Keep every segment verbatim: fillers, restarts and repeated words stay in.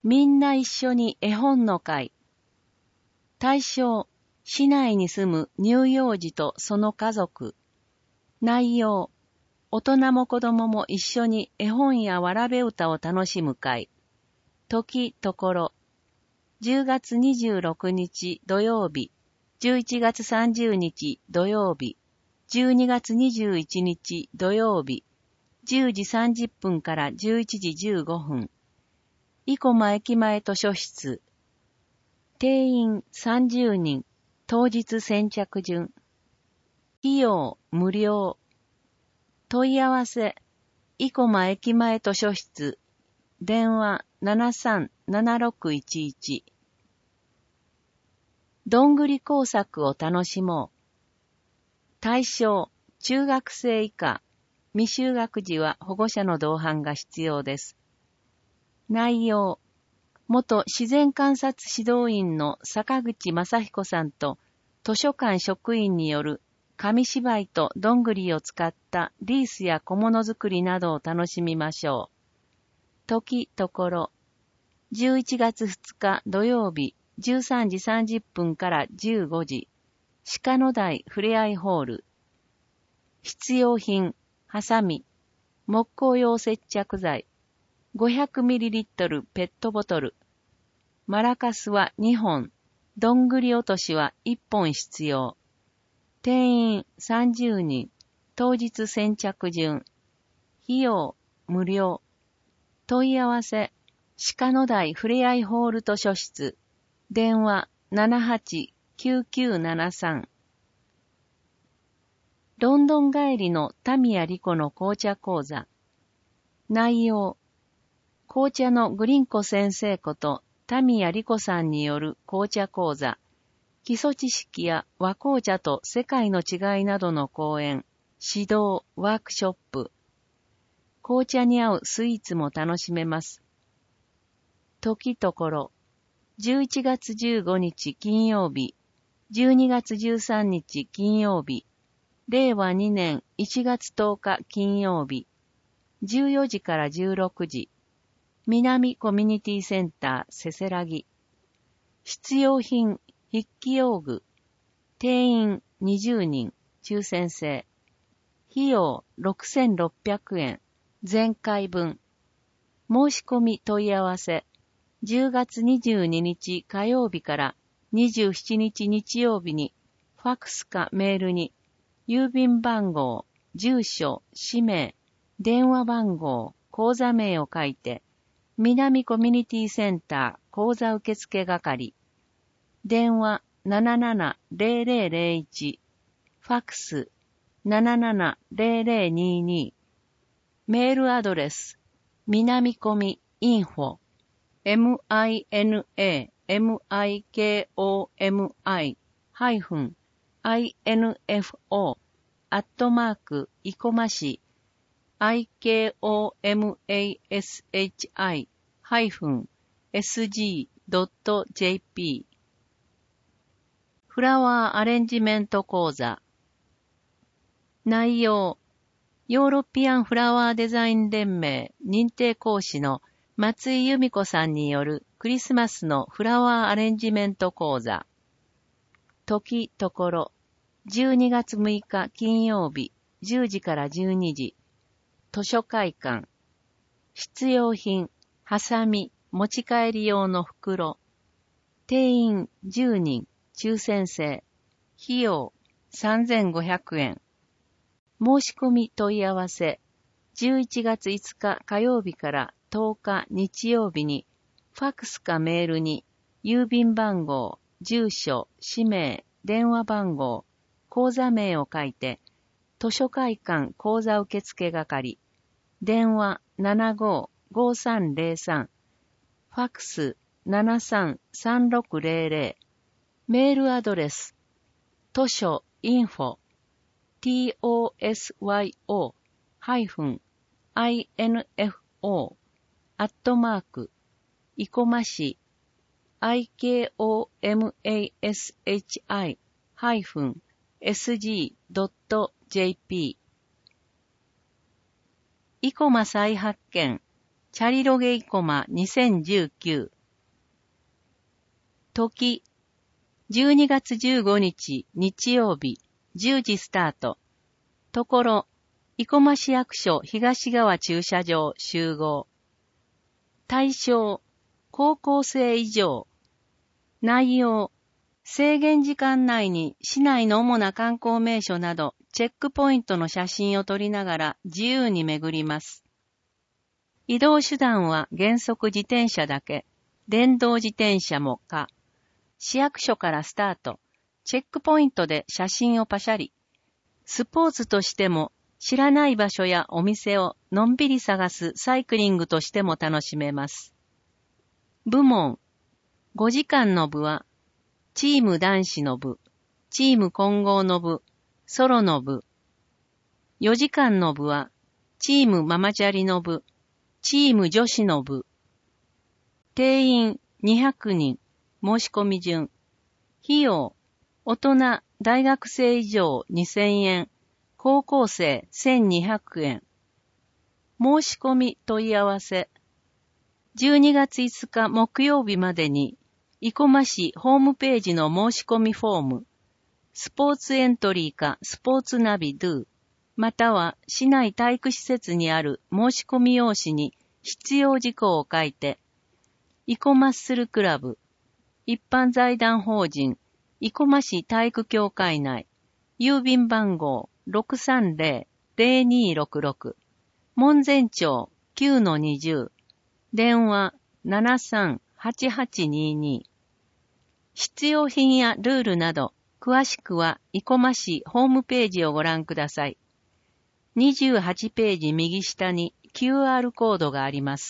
みんな一緒に絵本の会。対象、市内に住む乳幼児とその家族。内容、大人も子供も一緒に絵本やわらべ歌を楽しむ会。時、ところ。じゅうがつにじゅうろくにち土曜日、じゅういちがつさんじゅうにち土曜日、じゅうにがつにじゅういちにち土曜日、じゅうじさんじゅっぷんからじゅういちじじゅうごふん。生駒駅前図書室。定員さんじゅうにん、当日先着順。費用無料。問い合わせ、生駒駅前図書室。電話 ななさんななろくいちいち。どんぐり工作を楽しもう。対象、中学生以下。未就学児は保護者の同伴が必要です。内容、元自然観察指導員の坂口正彦さんと図書館職員による紙芝居とどんぐりを使ったリースや小物作りなどを楽しみましょう。時、ところ。じゅういちがつふつか土曜日じゅうさんじさんじゅっぷんからじゅうごじ。鹿の台ふれあいホール。必要品、ハサミ、木工用接着剤、ごひゃくミリリットル ペットボトル。マラカスはにほん、どんぐり落としはいっぽん必要。定員さんじゅうにん、当日先着順。費用無料。問い合わせ、鹿の台ふれあいホール図書室。電話 ななはちきゅうきゅうななさん。ロンドン帰りの田宮理子の紅茶講座。内容、紅茶のグリンコ先生こと田宮理子さんによる紅茶講座。基礎知識や和紅茶と世界の違いなどの講演、指導、ワークショップ。紅茶に合うスイーツも楽しめます。時ところ。じゅういちがつじゅうごにち金曜日、じゅうにがつじゅうさんにち金曜日、れいわにねんいちがつとおか金曜日、じゅうよじからじゅうろくじ、南コミュニティセンターせせらぎ。必要品、筆記用具。定員にじゅうにん、抽選制。費用ろくせんろっぴゃくえん、全回分。申し込み問い合わせ。じゅうがつにじゅうににち火曜日からにじゅうしちにち日曜日に、ファックスかメールに、郵便番号、住所、氏名、電話番号、口座名を書いて、南コミュニティセンター口座受付係。電話 ななななぜろぜろぜろいち。ファックス ななななぜろぜろにに。メールアドレス、南コミインフォ、minamikomi ハイフン info アットマークいこまし ikomashi ハイフン sg.jp フラワーアレンジメント講座。内容、ヨーロピアンフラワーデザイン連盟認定講師の松井由美子さんによるクリスマスのフラワーアレンジメント講座。時ところ、じゅうにがつむいか金曜日、じゅうじからじゅうにじ。図書会館。必要品、ハサミ、持ち帰り用の袋。定員じゅうにん、抽選制。費用さんぜんごひゃくえん。申し込み問い合わせ。じゅういちがついつか火曜日からとおか日曜日に、ファックスかメールに、郵便番号、住所、氏名、電話番号、口座名を書いて、図書会館口座受付係、電話 ななごーごーさんぜろさん、ファックス ななさんさんろくぜろぜろ、メールアドレス、図書 info、tosyo ハイフン info アットマーク、いこまし、ikomashi ハイフン sg.jp 生駒再発見、チャリロゲ生駒にせんじゅうきゅう時、じゅうにがつじゅうごにち日曜日、じゅうじスタート。ところ、生駒市役所東側駐車場集合。対象、高校生以上。内容、制限時間内に市内の主な観光名所などチェックポイントの写真を撮りながら自由に巡ります。移動手段は原則自転車だけ、電動自転車も可。市役所からスタート、チェックポイントで写真をパシャリ。スポーツとしても知らない場所やお店をのんびり探すサイクリングとしても楽しめます。部門、ごじかんの部は、チーム男子の部、チーム混合の部、ソロの部。よじかんの部は、チームママチャリの部、チーム女子の部。定員にひゃくにん、申し込み順。費用、大人、大学生以上にせんえん、高校生せんにひゃくえん。申し込み問い合わせ。じゅうにがついつか木曜日までに、生駒市ホームページの申し込みフォーム、スポーツエントリーかスポーツナビ ドゥ、または市内体育施設にある申し込み用紙に必要事項を書いて、生駒マッスルクラブ、一般財団法人、生駒市体育協会内、郵便番号 ろくさんぜろ ぜろにろくろく、門前町 きゅうのにじゅう、電話 ななさんはちはちにに。必要品やルールなど、詳しくは生駒市ホームページをご覧ください。にじゅうはちページ右下に キューアール コードがあります。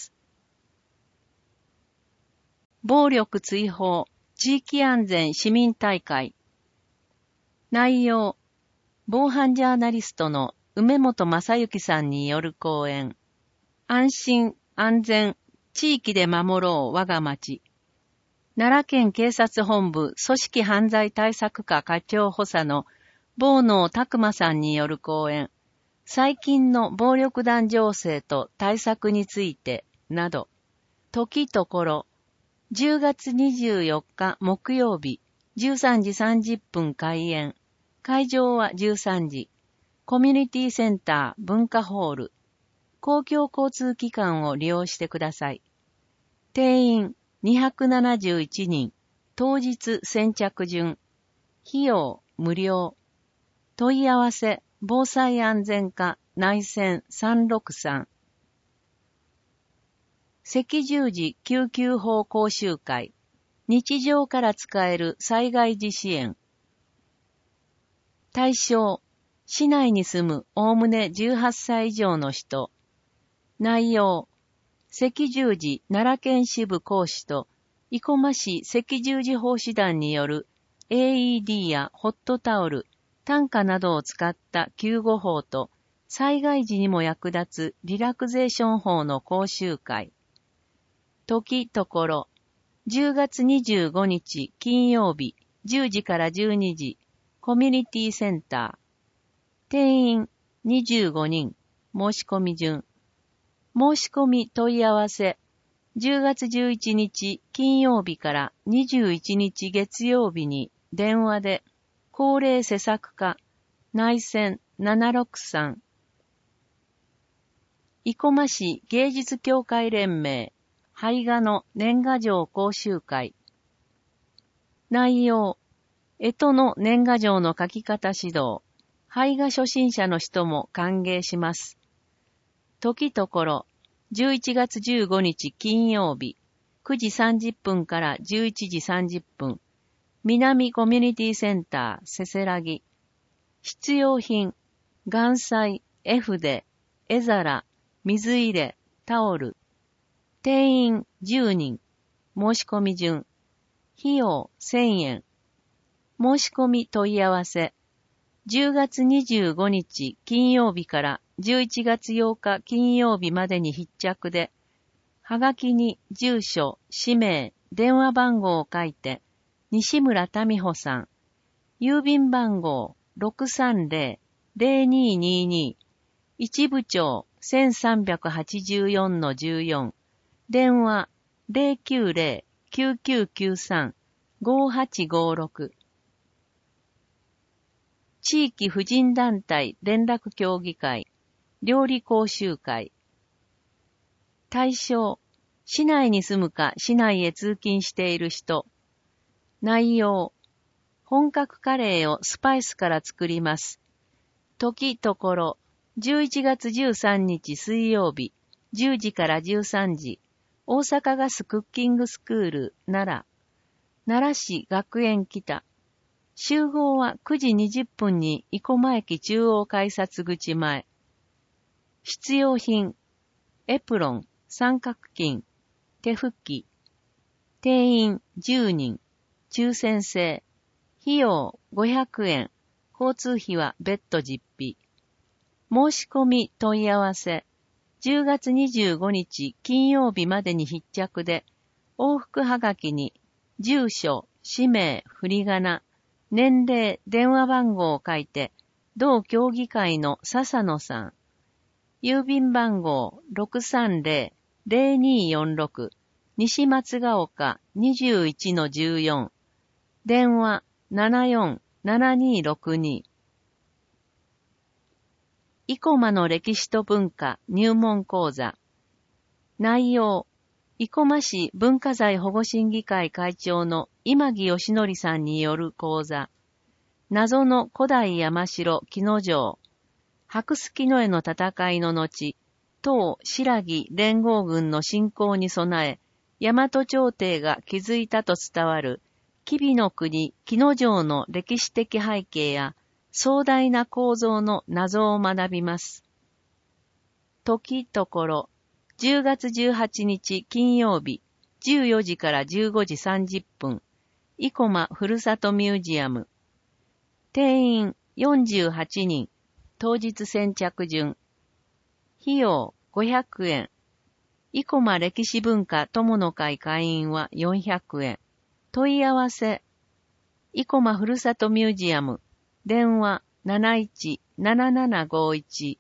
暴力追放、地域安全市民大会。内容、防犯ジャーナリストの梅本正幸さんによる講演。安心、安全、地域で守ろう我が町。奈良県警察本部組織犯罪対策課課長補佐の坊能拓馬さんによる講演。最近の暴力団情勢と対策について、など。時ところ、じゅうがつにじゅうよっか木曜日、じゅうさんじさんじゅっぷん開演。会場はじゅうさんじ。コミュニティセンター文化ホール。公共交通機関を利用してください。定員にひゃくななじゅういちにん。当日先着順。費用無料。問い合わせ防災安全課内線さんろくさん。赤十字救急法講習会。日常から使える災害時支援。対象、市内に住むおおむねじゅうはっさい以上の人。内容、赤十字奈良県支部講師と生駒市赤十字奉仕団による エーイーディー やホットタオル、担架などを使った救護法と災害時にも役立つリラクゼーション法の講習会。時ところ、じゅうがつにじゅうごにち金曜日じゅうじからじゅうにじ、コミュニティセンター。定員にじゅうごにん、申し込み順。申し込み問い合わせ。じゅうがつじゅういちにち金曜日からにじゅういちにち月曜日に電話で、高齢施策課、内線ななろくさん。生駒市芸術協会連盟、絵画の年賀状講習会。内容、干支の年賀状の書き方指導。絵画初心者の人も歓迎します。時ところ、じゅういちがつじゅうごにち金曜日、くじさんじゅっぷんからじゅういちじさんじゅっぷん、南コミュニティセンターせせらぎ。必要品、岩彩、絵筆、絵皿、水入れ、タオル。定員じゅうにん。申し込み順。費用せんえん。申し込み問い合わせ。じゅうがつにじゅうごにち金曜日からじゅういちがつようか金曜日までに必着で、はがきに住所、氏名、電話番号を書いて、西村民穂さん。郵便番号 ろくさんぜろ ぜろににに。一部町 せんさんびゃくはちじゅうよんのじゅうよん。電話 ゼロきゅうゼロ きゅうきゅうきゅうさんごはちごろく。地域婦人団体連絡協議会、料理講習会。対象、市内に住むか市内へ通勤している人。内容、本格カレーをスパイスから作ります。時ところ、じゅういちがつじゅうさんにち水曜日、じゅうじからじゅうさんじ、大阪ガスクッキングスクール、奈良。奈良市学園北。集合はくじにじゅっぷんに生駒駅中央改札口前。必要品、エプロン、三角巾、手拭き。定員じゅうにん、抽選制。費用ごひゃくえん、交通費は別途実費。申し込み問い合わせ。じゅうがつにじゅうごにち金曜日までに必着で、往復はがきに、住所、氏名、振り仮名、年齢、電話番号を書いて、同協議会の笹野さん。郵便番号 ろくさんぜろ ぜろによんろく 西松ヶ丘 にじゅういちのじゅうよん。電話 ななよんななにろくに。生駒の歴史と文化入門講座。内容、生駒市文化財保護審議会会長の今木義則さんによる講座。謎の古代山城木之丞。白須木の絵の戦いの後、当白木連合軍の侵攻に備え、大和朝廷が築いたと伝わる、吉備の国木之丞の歴史的背景や、壮大な構造の謎を学びます。時ところ、じゅうがつじゅうはちにち金曜日、じゅうよじからじゅうごじさんじゅっぷん、生駒ふるさとミュージアム。定員よんじゅうはちにん、当日先着順。費用ごひゃくえん。生駒歴史文化友の会会員はよんひゃくえん。問い合わせ。生駒ふるさとミュージアム。電話 なないちななななごいち。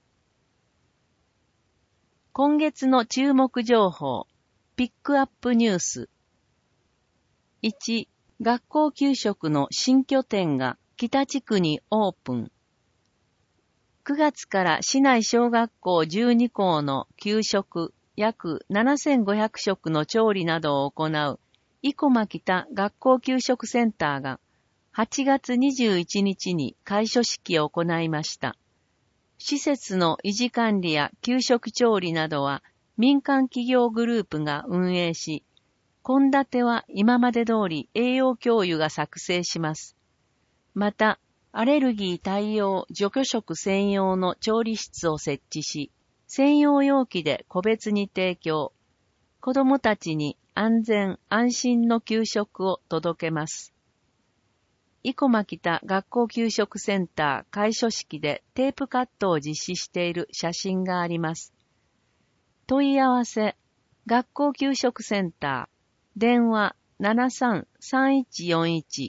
今月の注目情報。ピックアップニュース。いち、学校給食の新拠点が北地区にオープン。くがつから市内小学校じゅうにこうの給食約ななせんごひゃくしょくの調理などを行う生駒北学校給食センターがはちがつにじゅういちにちに開所式を行いました。施設の維持管理や給食調理などは民間企業グループが運営し、献立は今まで通り栄養教諭が作成します。また、アレルギー対応除去食専用の調理室を設置し、専用容器で個別に提供。子どもたちに安全安心の給食を届けます。生駒北学校給食センター開所式でテープカットを実施している写真があります。問い合わせ、学校給食センター、電話 ななさんさんいちよんいち。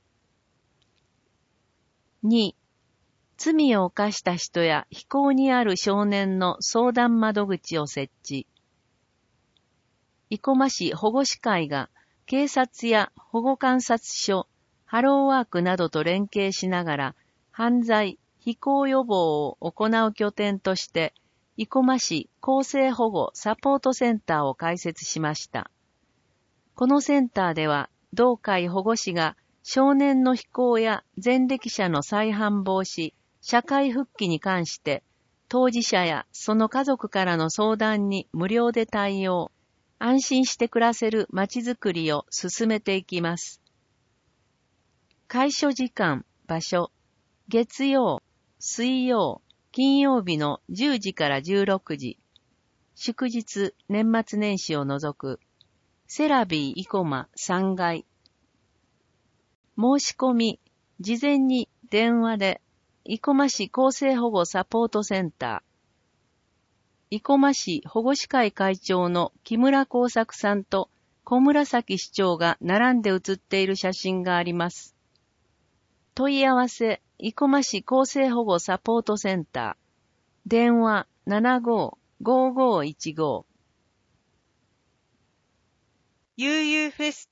に、罪を犯した人や非行にある少年の相談窓口を設置。生駒市保護士会が警察や保護観察所、ハローワークなどと連携しながら犯罪、非行予防を行う拠点として生駒市更生保護サポートセンターを開設しました。このセンターでは同会保護士が少年の非行や前歴者の再犯防止、社会復帰に関して当事者やその家族からの相談に無料で対応、安心して暮らせるまちづくりを進めていきます。開所時間、場所、月曜、水曜、金曜日のじゅうじからじゅうろくじ、祝日、年末年始を除く、セラビー生駒さんがい。申し込み、事前に電話で、生駒市更生保護サポートセンター、生駒市保護士会会長の木村耕作さんと小紫市長が並んで写っている写真があります。問い合わせ、生駒市更生保護サポートセンター、電話 ななごーごーごーいちご。 悠々フェスタ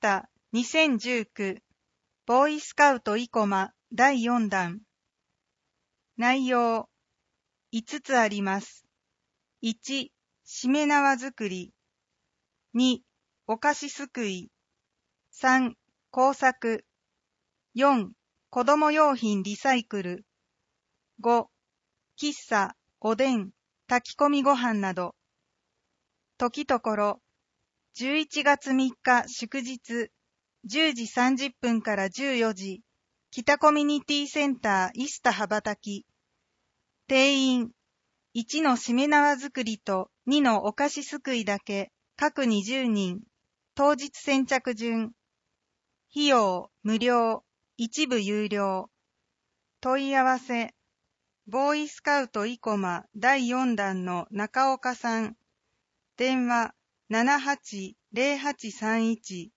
にせんじゅうきゅうボーイスカウト生駒だいよんだん。内容いつつあります。いち、しめ縄作り。に、お菓子すくい。さん、工作。よん、子供用品リサイクル。ご、喫茶、おでん、炊き込みご飯など。時ところ、じゅういちがつみっか祝日、じゅうじさんじゅっぷんからじゅうよじ、北コミュニティセンターイスタ羽ばたき。定員、いちのしめ縄作りとにのお菓子すくいだけ、各にじゅうにん。当日先着順。費用、無料、一部有料。問い合わせ、ボーイスカウト生駒だいよんだんの中岡さん。電話 ななはちゼロはちさんいち。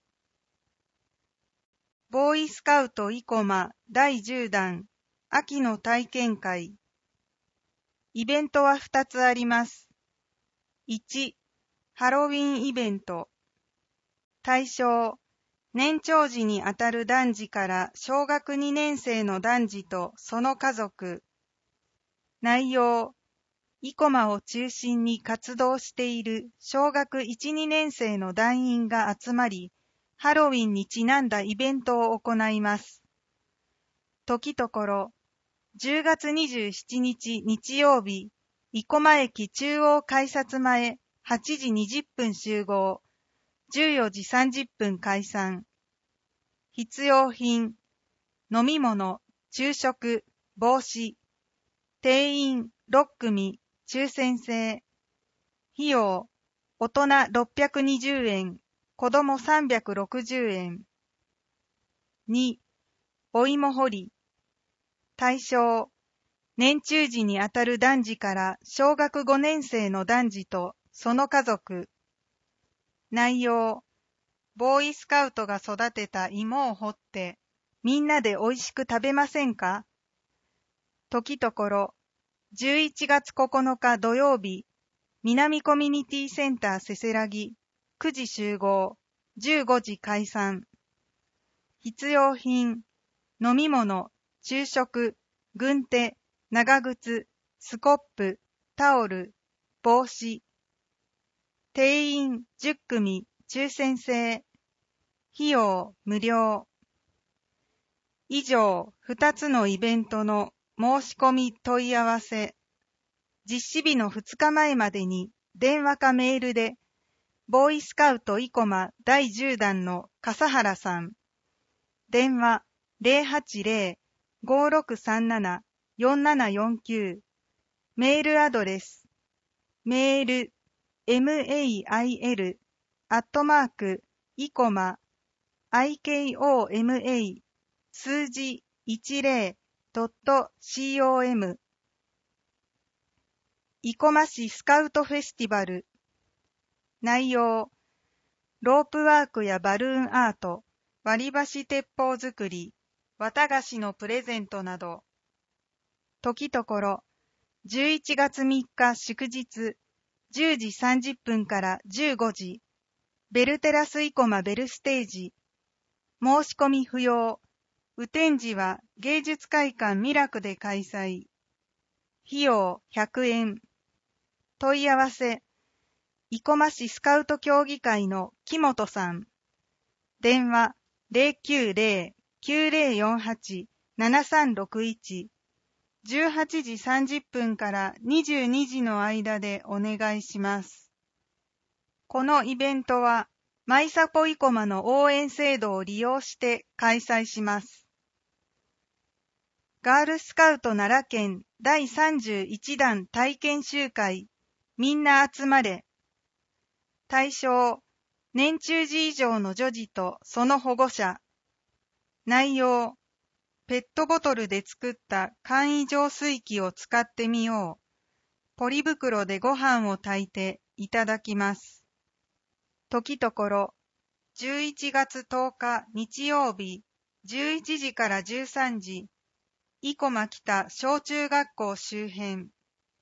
ボーイスカウト生駒だいじゅうだん秋の体験会。イベントはふたつあります。いち、ハロウィンイベント。対象、年長児にあたる男児から小学にねんせいの男児とその家族。内容、生駒を中心に活動している小学いち、にねんせいの団員が集まり、ハロウィンにちなんだイベントを行います。時ところ、じゅうがつにじゅうしちにち日曜日、生駒駅中央改札前はちじにじゅっぷん集合、じゅうよじさんじゅっぷん解散。必要品、飲み物、昼食、帽子。定員ろっくみ、抽選制。費用、大人ろっぴゃくにじゅうえん、子供さんびゃくろくじゅうえん。に、お芋掘り。対象、年中児にあたる男児から小学ごねんせいの男児とその家族。内容、ボーイスカウトが育てた芋を掘って、みんなでおいしく食べませんか？時ところ、じゅういちがつここのか土曜日、南コミュニティセンターせせらぎ、くじ集合、じゅうごじ解散。必要品、飲み物、昼食、軍手、長靴、スコップ、タオル、帽子。定員じゅっくみ、抽選制。費用無料。以上、ふたつのイベントの申し込み問い合わせ。実施日のふつかまえまでに電話かメールで、ボーイスカウト生駒だいじゅうだんの笠原さん。電話 ゼロはちゼロ ごろくさんなな よんななよんきゅう。メールアドレス、メール、mail、アットマーク、生駒、ikoma、数字 いちぜろドットコム。生駒市スカウトフェスティバル。内容、ロープワークやバルーンアート、割り箸鉄砲作り、綿菓子のプレゼントなど。時ところ、じゅういちがつみっか祝日、じゅうじさんじゅっぷんからじゅうごじ、ベルテラス生駒ベルステージ。申し込み不要。雨天時は芸術会館ミラクで開催。費用ひゃくえん。問い合わせ、生駒市スカウト協議会の木本さん。電話 ゼロきゅうゼロ きゅうゼロよんはち ななさんろくいち。じゅうはちじさんじゅっぷんからにじゅうにじの間でお願いします。このイベントは、マイサポ生駒の応援制度を利用して開催します。ガールスカウト奈良県だいさんじゅういちだん体験集会、みんな集まれ。対象、年中児以上の女児とその保護者。内容、ペットボトルで作った簡易浄水器を使ってみよう。ポリ袋でご飯を炊いていただきます。時ところ、じゅういちがつとおか日曜日、じゅういちじからじゅうさんじ、生駒北小中学校周辺。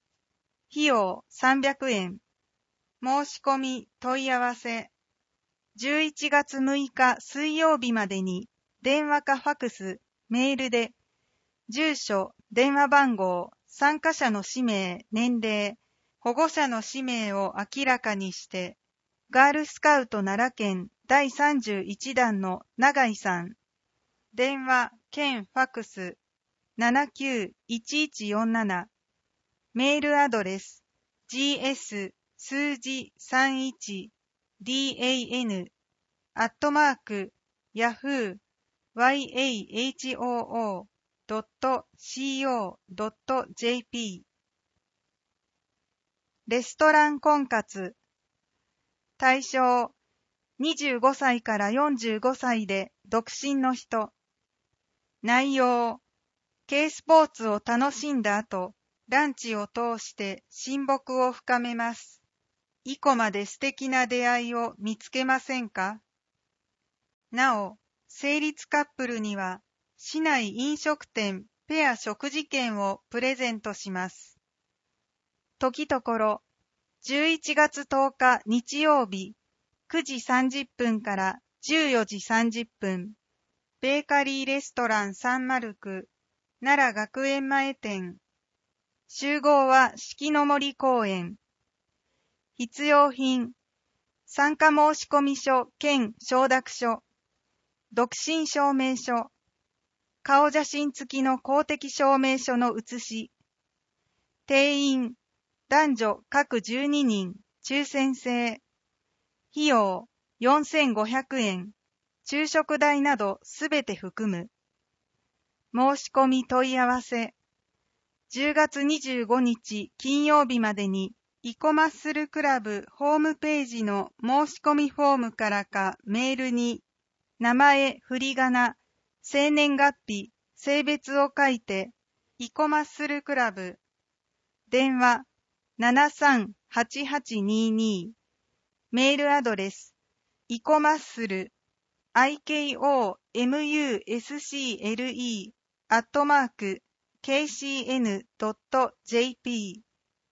費用さんびゃくえん。申し込み問い合わせ。 じゅういちがつむいか水曜日までに電話かファクス、メールで、住所、電話番号、参加者の氏名、年齢、保護者の氏名を明らかにして、ガールスカウト奈良県だいさんじゅういちだんの永井さん、電話兼ファクス ななきゅういちいちよんなな、メールアドレス ジーエス 数字 さんいち ダン アットマーク ヤフー ワイエーエイチオーオー ドット シーオー ドット ジェーピー レストラン婚活対象にじゅうごさいからよんじゅうごさいで独身の人。内容、軽スポーツを楽しんだ後、ランチを通して親睦を深めます。生駒で素敵な出会いを見つけませんか？なお、成立カップルには、市内飲食店ペア食事券をプレゼントします。時ところ、じゅういちがつとおか日曜日、くじさんじゅっぷんからじゅうよじさんじゅっぷん、ベーカリーレストランサンマルク、奈良学園前店。集合は四季の森公園。必要品、参加申込書兼承諾書、独身証明書、顔写真付きの公的証明書の写し、定員、男女各じゅうににん、抽選制、費用よんせんごひゃくえん、昼食代などすべて含む。申し込み問い合わせ、じゅうがつにじゅうごにち金曜日までに、イコマッスルクラブホームページの申し込みフォームからかメールに、名前、振り仮名、生年月日、性別を書いて、イコマッスルクラブ、電話 ななさんはちはちにーにー、メールアドレス、イコマッスル、アイケーオーエムユーエスシーエルイー、アットマーク、ケーシーエヌドットジェーピー。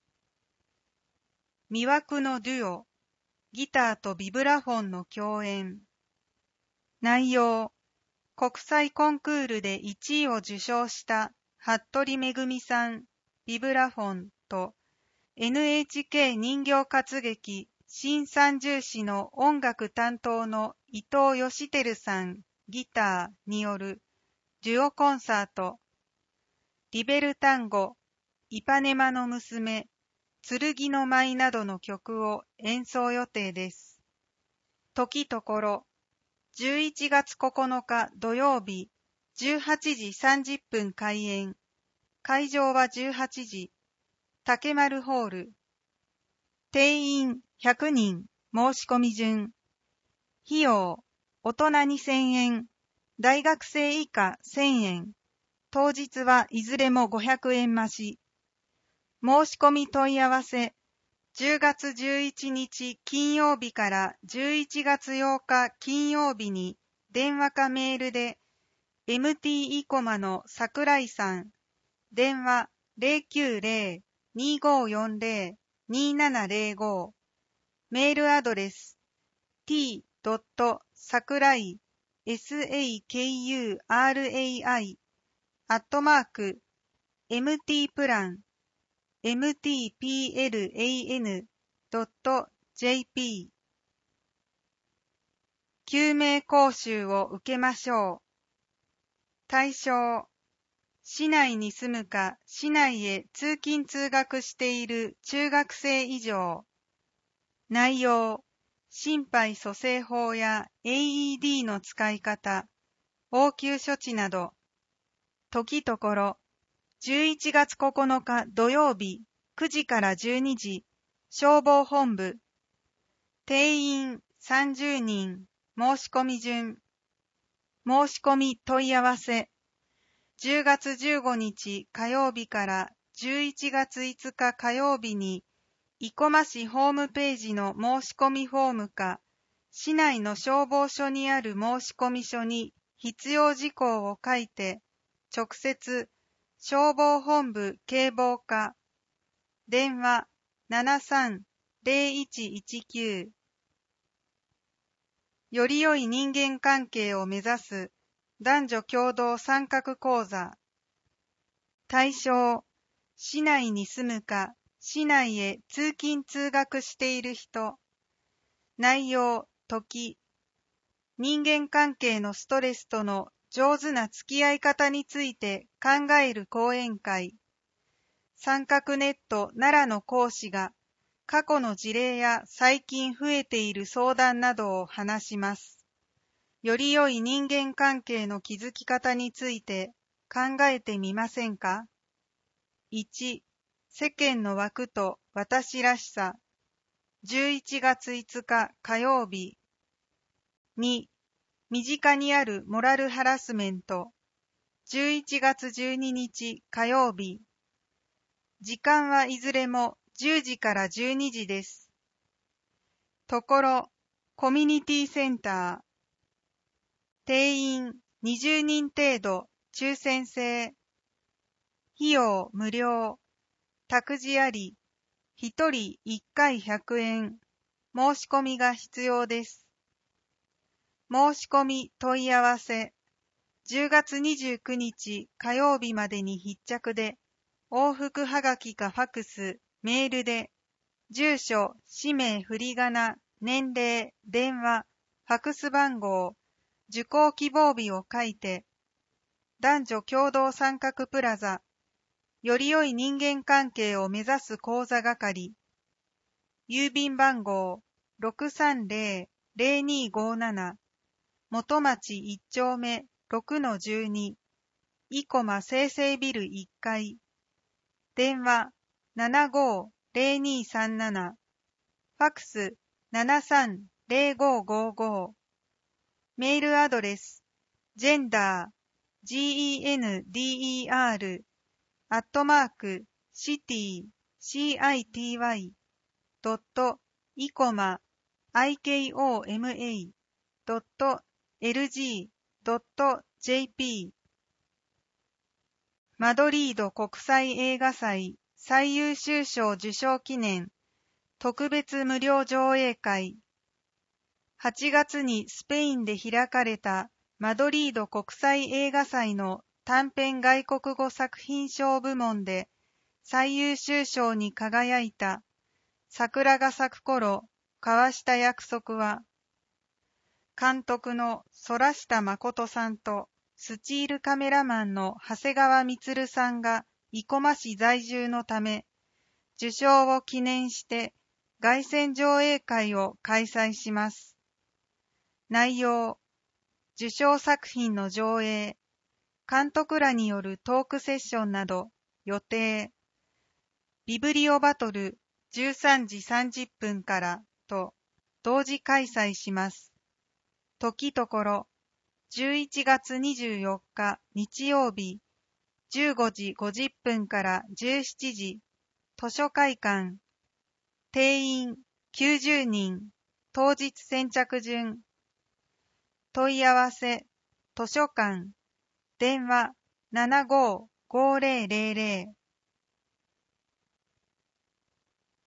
魅惑のデュオ、ギターとビブラフォンの共演。内容、国際コンクールでいちいを受賞した服部めぐみさん、ビブラフォンと エヌエイチケー 人形活劇新三重士の音楽担当の伊藤義輝さん、ギターによるデュオコンサート。リベルタンゴ、イパネマの娘、剣の舞などの曲を演奏予定です。時ところ、じゅういちがつここのか土曜日、じゅうはちじさんじゅっぷん開演。会場はじゅうはちじ、竹丸ホール。定員ひゃくにん、申し込み順。費用、大人にせんえん、大学生以下せんえん。当日はいずれもごひゃくえん増し。申し込み問い合わせ、じゅうがつじゅういちにち金曜日からじゅういちがつようか金曜日に電話かメールで エムティー イコマの桜井さん、電話 ゼロきゅうゼロ にーごーよんゼロ にーななゼロご、メールアドレス ティー さくらい サクライ アットマーク エムティー プラン エムティーピーエルエーエヌ ドット ジェーピー 救命講習を受けましょう。対象、市内に住むか市内へ通勤通学している中学生以上。内容、心肺蘇生法や エーイーディー の使い方、応急処置など。時ところ、じゅういちがつここのか土曜日くじからじゅうにじ、消防本部。定員さんじゅうにん、申し込み順。申し込み問い合わせ。じゅうがつじゅうごにち火曜日からじゅういちがついつか火曜日に、生駒市ホームページの申し込みフォームか、市内の消防署にある申し込み書に必要事項を書いて、直接、消防本部警防課、電話 ななさんゼロいちいちきゅうより良い人間関係を目指す男女共同参画講座。対象、市内に住むか、市内へ通勤通学している人。内容、時。人間関係のストレスとの上手な付き合い方について考える講演会。参画ネット奈良の講師が過去の事例や最近増えている相談などを話します。より良い人間関係の築き方について考えてみませんか？ いち. 世間の枠と私らしさ。じゅういちがついつか火曜日。に. 身近にあるモラルハラスメント。じゅういちがつじゅうににち火曜日。時間はいずれもじゅうじからじゅうにじです。ところ、コミュニティセンター。定員にじゅうにん程度、抽選制。費用無料。託児あり。ひとりいっかいひゃくえん。申し込みが必要です。申し込み問い合わせ。じゅうがつにじゅうくにち火曜日までに必着で、往復はがきかファクス、メールで、住所、氏名、振り仮名、年齢、電話、ファクス番号、受講希望日を書いて、男女共同参画プラザ、より良い人間関係を目指す講座係、郵便番号 ろくさんぜろぜろにごなな、元町いっちょうめ ろくのじゅうに、生駒生成ビルいっかい、電話 ななごーぜろにさんなな、ファクス ななさんぜろごごご、メールアドレス gender gender アットマーク city city ドット ikoma ikoma ドット lg ドット jp マドリード国際映画祭最優秀賞受賞記念特別無料上映会。はちがつにスペインで開かれたマドリード国際映画祭の短編外国語作品賞部門で最優秀賞に輝いた桜が咲く頃交わした約束は、監督の空下誠さんとスチールカメラマンの長谷川充さんが生駒市在住のため、受賞を記念して凱旋上映会を開催します。内容、受賞作品の上映、監督らによるトークセッションなど予定。ビブリオバトルじゅうさんじさんじゅっぷんからと同時開催します。時ところ、じゅういちがつにじゅうよっか日曜日、じゅうごじごじゅっぷんからじゅうしちじ、図書会館。定員きゅうじゅうにん、当日先着順。問い合わせ、図書館、電話 ななごーごーぜろぜろぜろ